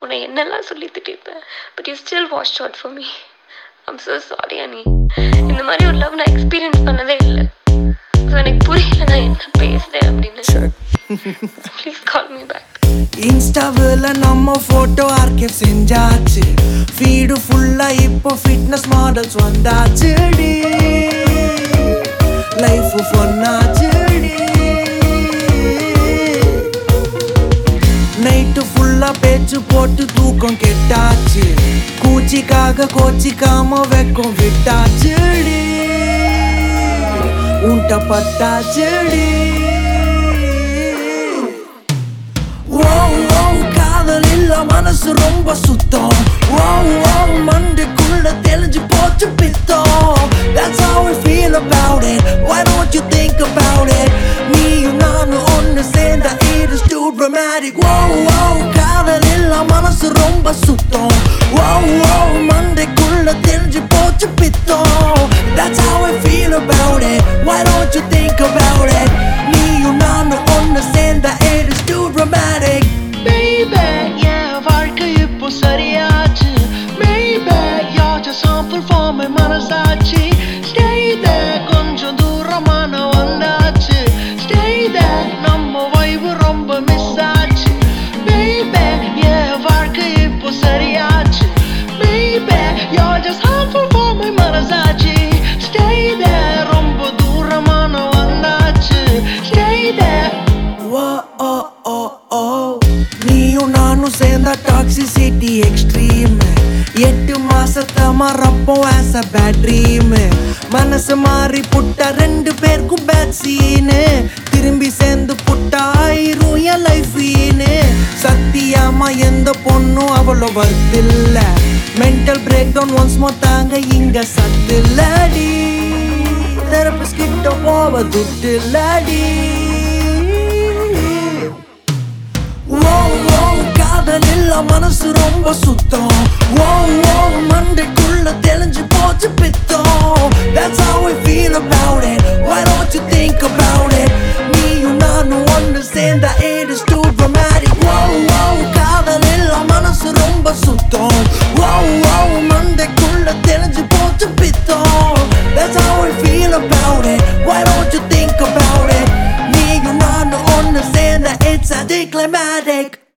உன்னை என்னெல்லாம் சொல்லி திட்டிருப்பேன். But you still watch out for me. I'm so sorry Annie. இந்த மாதிரி ஒரு லவ் நான் எக்ஸ்பீரியன்ஸ் பண்ணதே இல்லை. ஸோ எனக்கு புரியல நான் என்ன பேசுகிறேன் அப்படின்னு. Please call me back. இன்ஸ்டாவில் நம்ம ஃபோட்டோ ஆர்கைவ் செஞ்சாச்சு. ஃபீடு ஃபுல்லாக இப்போ ஃபிட்னஸ் மாடல்ஸ் வந்தாச்சுடி. லைஃப் ஃபன்னாச்சுடி. நைட்டு ஃபுல்லாக பேச்சு போட்டு தூக்கம் கெட்டாச்சு. கூச்சிக்காக கோச்சிக்காம வெக்கம் விட்டாச்சுடி. உன்ட்ட பட்டாச்சுடி. காதலில்ல மனசு ரொம்ப சுத்தம். மண்டைக்குள்ள தெளிஞ்சு போச்சு பித்தம். That's how I feel about it. Why don't you think about it? நீயும் நானும் ஒன்னு சேர்ந்தா it is too dramatic. காதலில்ல மனசு ரொம்ப சுத்தம். மண்டைக்குள்ள தெளிஞ்சு போச்சு பித்தம். That's how I feel about it. Why don't you think about it? நீயும் நானும் ஒன்னு சேர்ந்தா it is too dramatic. Baby, yeah, வாழ்க்கை இப்போ சரியாச்சு. Maybe you're just sample for my மனசாட்சி. Stay there, கொஞ்சம் தூரமான வந்தாச்சு. Stay there, நம்ம வைவு ரொம்ப மிஸ் ஆச்சு. Baby, yeah, வாழ்க்கை இப்போ சரியாச்சு. Baby, you're just sample for my மனசாட்சி. Stay there, ரொம்ப தூரமான வந்தாச்சு. Stay there. நீயும் நானும் சேர்ந்தா டாக்ஸிசிட்டி எக்ஸ்ட்ரீம். 8 மாசத்தை மறப்போம் ஆஸ் அ பேட் ட்ரீம். மனசு மாறி புட்டா 2 பேருக்கும் பேட் சீனு. திரும்பி சேர்ந்து புட்டா ஆயிரும் என் லைஃப்னு. சத்தியமா எந்த பொண்ணும் அவ்வளோ வருதில்ல. Mental break down once more தாங்க இங்க சத்தில்லடி. தெரபிஸ்ட் கிட்ட போவ துட்டுலடி. காதலில்ல மனசு ரொம்ப சுத்தம்.